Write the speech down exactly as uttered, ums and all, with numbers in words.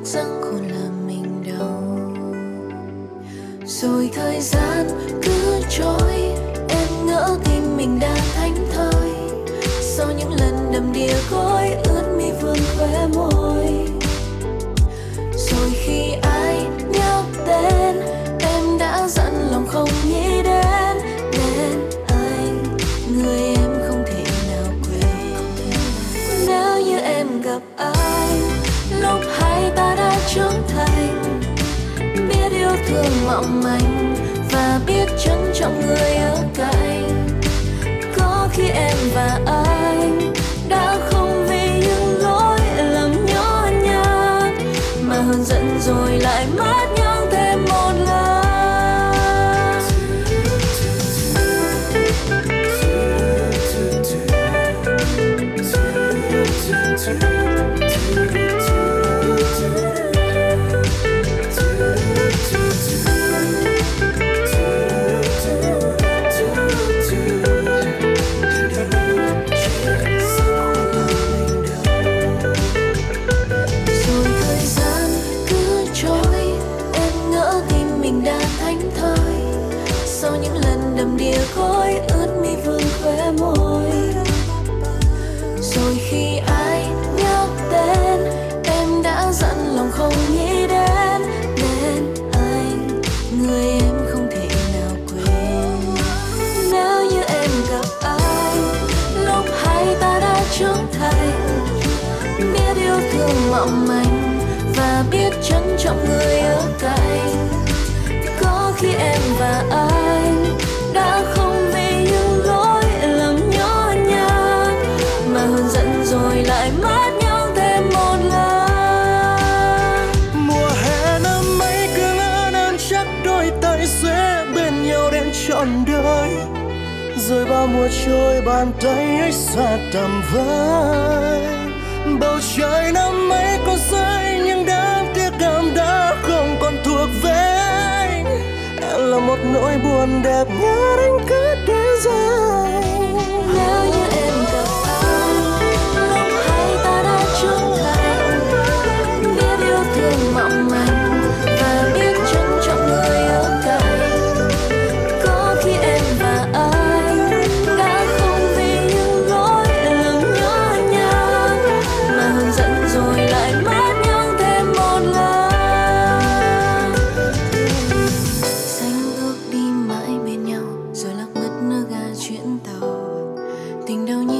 rằng khôn là mình đâu. Rồi thời gian cứ trôi, em ngỡ tim mình đã thánh thơi. Sau những lần đầm đìa gối ướt mi vương khóe môi. Rồi khi ai nhắc tên em đã dặn lòng không nghĩ đến đến anh, người em không thể nào quên. Nếu như em gặp anh lúc hai ta đã trưởng thành, biết yêu thương mỏng manh và biết trân trọng người ở cạnh. Có khi em và anh đã không vì những lỗi lầm nhỏ nhặt mà hơn giận rồi lại mất nhau thêm một lần. Sau những lần đầm đìa gối ướt mi vương khóe môi. Rồi khi ai nhắc tên em đã dặn lòng không nghĩ đến đến anh, người em không thể nào quên. Nếu như em gặp anh lúc hai ta đã trưởng thành, biết yêu thương mỏng manh và biết trân trọng người ở cạnh. Có khi em và anh đã không vì những lỗi lầm nhỏ nhặt mà hơn giận rồi lại mất nhau thêm một lần. Mùa hè năm ấy cứ ngỡ đang chắc đôi tay sẽ bên nhau đến trọn đời. Rồi bao mùa trôi bàn tay ấy xa tầm vai. Bầu trời năm ấy có rơi nhưng đáng tiếc em đã không còn thuộc về anh. Em là một nỗi buồn đẹp nhớ đến cứ để dài. Nếu như em gặp anh lúc hai ta đã trưởng thành, biết yêu thương mỏng manh và biết trân trọng người ở cạnh. Có khi em và anh đã không vì những lỗi lầm nhỏ nhặt mà hơn giận rồi lại mất nhau thêm một lần. Xanh ước đi mãi bên nhau rồi lạc mất nơi ga chuyến tàu. Tình đâu nhỉ